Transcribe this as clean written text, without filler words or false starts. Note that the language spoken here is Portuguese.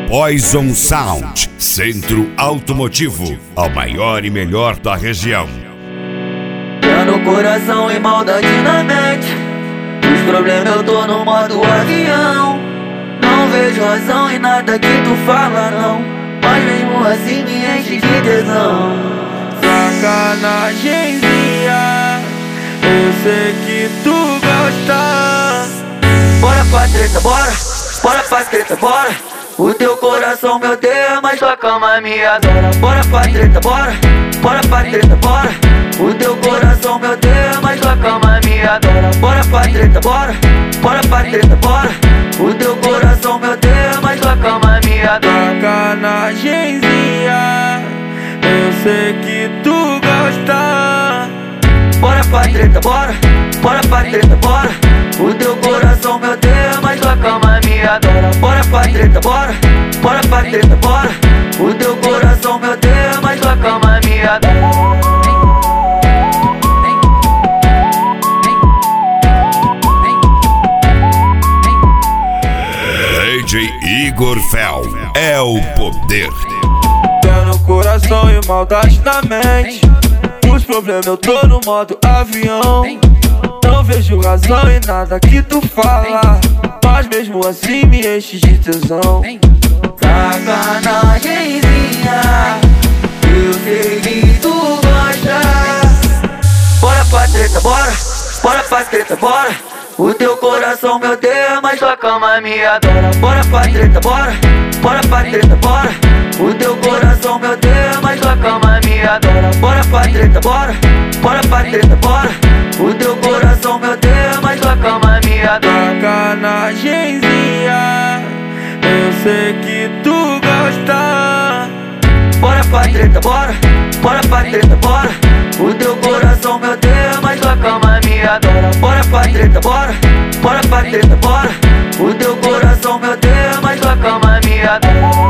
Poison Sound, Centro Automotivo, o maior e melhor da região. Tá no coração e maldade na mente. Os problemas eu tô no modo avião. Não vejo razão em nada que tu fala não, mas mesmo assim me enche de tesão. Sacanagemzinha, eu sei que tu gosta. Bora pra treta, bora pra treta, bora. O teu coração me odeia, mas tua cama me adora. Bora pra treta, bora pra treta, bora. O teu coração me odeia, mas tua cama me adora. Bora pra treta, bora pra treta, bora. O teu coração me odeia, mas tua cama me adora. Sacanagemzinha, eu sei que tu gosta. Bora pra treta, bora pra treta, bora. O teu coração me odeia, mas tua cama me adora. Bora pra treta, bora pra treta, bora. O teu coração me odeia, mas tua cama me adora. DJ Igor Fel é o poder. Tá no coração e maldade na mente. Os problemas eu tô no modo avião. Não vejo razão em nada que tu fala, mas mesmo assim me enche de tesão. Sacanagemzinha, eu sei que tu gosta. Bora pra treta, bora pra treta, bora. O teu coração me odeia, mas tua cama me adora. Bora pra treta, bora pra treta, bora. O teu coração me odeia, mas tua cama me adora. Bora pra treta, bora pra treta, bora. O teu coração me odeia, mas tua cama me adora. Sacanagemzinha, eu sei que tu gosta. Bora pra treta, bora pra treta, bora. O teu coração me odeia, mas tua cama me adora. Bora pra treta, bora pra treta, bora. O teu coração me odeia, mas tua cama me adora.